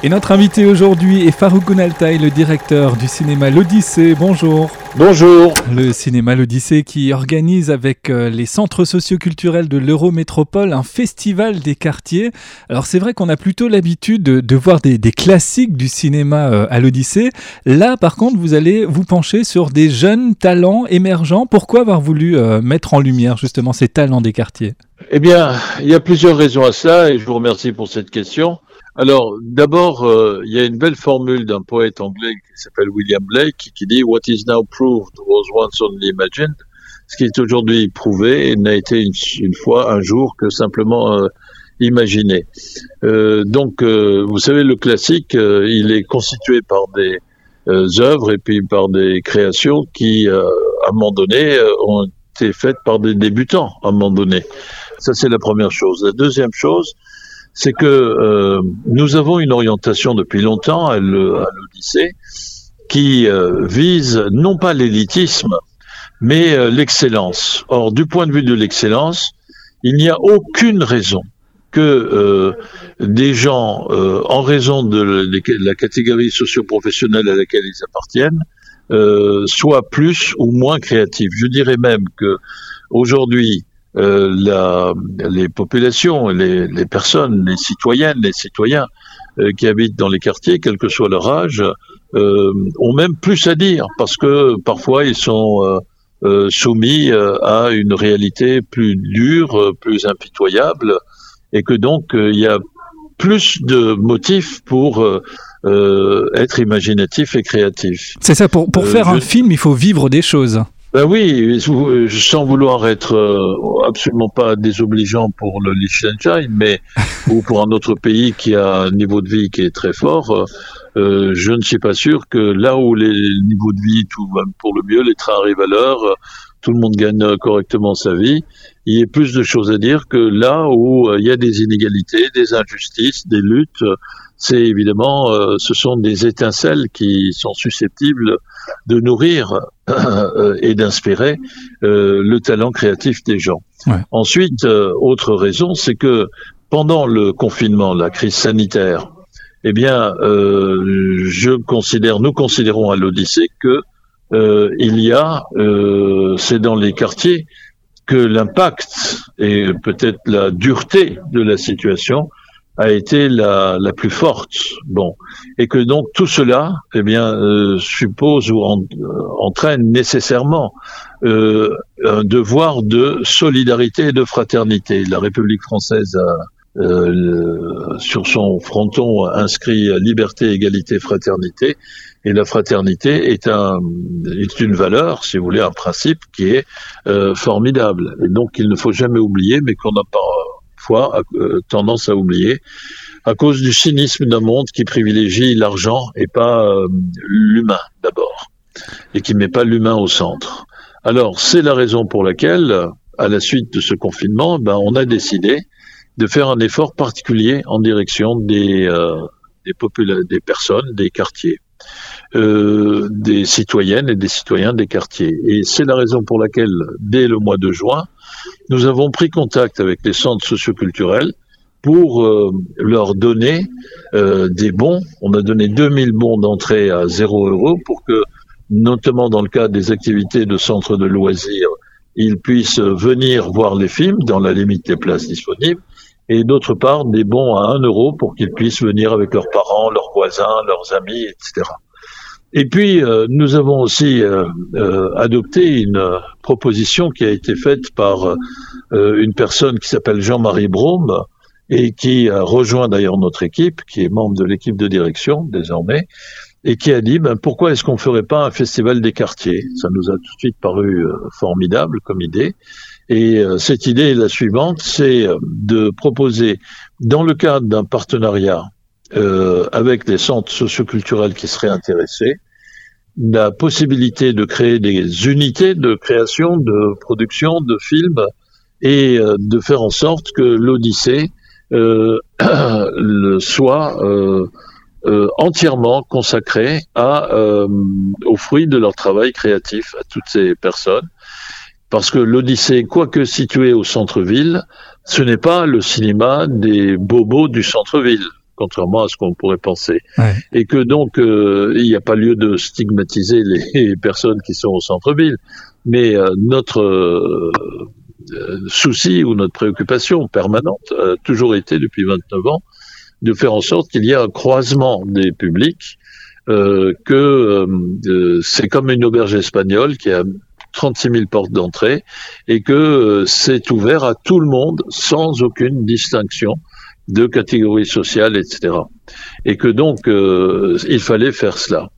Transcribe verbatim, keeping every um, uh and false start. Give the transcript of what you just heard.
Et notre invité aujourd'hui est Farouk Gunaltaï, le directeur du cinéma L'Odyssée. Bonjour. Bonjour. Le cinéma L'Odyssée qui organise avec les centres socioculturels de l'Eurométropole un festival des quartiers. Alors c'est vrai qu'on a plutôt l'habitude de, de voir des, des classiques du cinéma euh, à l'Odyssée. Là par contre vous allez vous pencher sur des jeunes talents émergents. Pourquoi avoir voulu euh, mettre en lumière justement ces talents des quartiers ? Eh bien, il y a plusieurs raisons à cela et je vous remercie pour cette question. Alors, d'abord, euh, il y a une belle formule d'un poète anglais qui s'appelle William Blake qui dit « What is now proved was once only imagined ». Ce qui est aujourd'hui prouvé n'a été une, une fois, un jour, que simplement euh, imaginé. Euh, donc, euh, vous savez, le classique, euh, il est constitué par des euh, œuvres et puis par des créations qui, euh, à un moment donné, euh, ont été faites par des débutants, à un moment donné. Ça, c'est la première chose. La deuxième chose, c'est que euh, nous avons une orientation depuis longtemps à, le, à l'Odyssée qui euh, vise non pas l'élitisme, mais euh, l'excellence. Or, du point de vue de l'excellence, il n'y a aucune raison que euh, des gens, euh, en raison de, de la catégorie socio-professionnelle à laquelle ils appartiennent, euh, soient plus ou moins créatifs. Je dirais même que aujourd'hui, Euh, la, les populations, les, les personnes, les citoyennes, les citoyens euh, qui habitent dans les quartiers, quel que soit leur âge, euh, ont même plus à dire parce que parfois ils sont euh, euh, soumis euh, à une réalité plus dure, euh, plus impitoyable, et que donc euh, il y a plus de motifs pour euh, euh, être imaginatif et créatif. C'est ça, pour, pour euh, faire je... un film, il faut vivre des choses. Ben oui, sans vouloir être absolument pas désobligeant pour le Liechtenstein, mais ou pour un autre pays qui a un niveau de vie qui est très fort, euh, je ne suis pas sûr que là où les niveaux de vie, tout va pour le mieux, les trains arrivent à l'heure, tout le monde gagne correctement sa vie, il y a plus de choses à dire que là où il y a des inégalités, des injustices, des luttes. C'est évidemment, euh, ce sont des étincelles qui sont susceptibles de nourrir euh, et d'inspirer euh, le talent créatif des gens. Ouais. Ensuite, euh, autre raison, c'est que pendant le confinement, la crise sanitaire, eh bien, euh, je considère, nous considérons à l'Odyssée que euh, il y a, euh, c'est dans les quartiers que l'impact et peut-être la dureté de la situation a été la, la plus forte. Bon. Et que donc tout cela, eh bien, euh, suppose ou en, euh, entraîne nécessairement euh, un devoir de solidarité et de fraternité. La République française a, euh, le, sur son fronton inscrit liberté, égalité, fraternité. Et la fraternité est, un, est une valeur, si vous voulez, un principe qui est euh, formidable. Et donc il ne faut jamais oublier, mais qu'on n'a pas fois euh, tendance à oublier, à cause du cynisme d'un monde qui privilégie l'argent et pas euh, l'humain d'abord, et qui met pas l'humain au centre. Alors, c'est la raison pour laquelle, à la suite de ce confinement, ben, on a décidé de faire un effort particulier en direction des, euh, des, popula- des personnes, des quartiers, euh, des citoyennes et des citoyens des quartiers. Et c'est la raison pour laquelle, dès le mois de juin, nous avons pris contact avec les centres socioculturels pour euh, leur donner euh, des bons. On a donné deux mille bons d'entrée à zéro euro pour que, notamment dans le cadre des activités de centres de loisirs, ils puissent venir voir les films dans la limite des places disponibles. Et d'autre part, des bons à un euro pour qu'ils puissent venir avec leurs parents, leurs voisins, leurs amis, et cetera. Et puis, euh, nous avons aussi euh, euh, adopté une euh, proposition qui a été faite par euh, une personne qui s'appelle Jean-Marie Brome et qui a rejoint d'ailleurs notre équipe, qui est membre de l'équipe de direction désormais, et qui a dit ben, pourquoi est-ce qu'on ne ferait pas un festival des quartiers ? Ça nous a tout de suite paru euh, formidable comme idée. Et euh, cette idée est la suivante, c'est euh, de proposer, dans le cadre d'un partenariat euh, avec des centres socioculturels qui seraient intéressés, la possibilité de créer des unités de création, de production, de films, et euh, de faire en sorte que l'Odyssée euh, le soit euh, euh, entièrement consacrée à, euh, aux fruits de leur travail créatif, à toutes ces personnes. Parce que l'Odyssée, quoique située au centre-ville, ce n'est pas le cinéma des bobos du centre-ville. contrairement à ce qu'on pourrait penser. Ouais. Et que donc, euh, il n'y a pas lieu de stigmatiser les personnes qui sont au centre-ville, mais euh, notre euh, souci ou notre préoccupation permanente a toujours été, depuis vingt-neuf ans, de faire en sorte qu'il y ait un croisement des publics, euh, que euh, c'est comme une auberge espagnole qui a trente-six mille portes d'entrée et que euh, c'est ouvert à tout le monde sans aucune distinction de catégorie sociale, et cetera. Et que donc, euh, il fallait faire cela.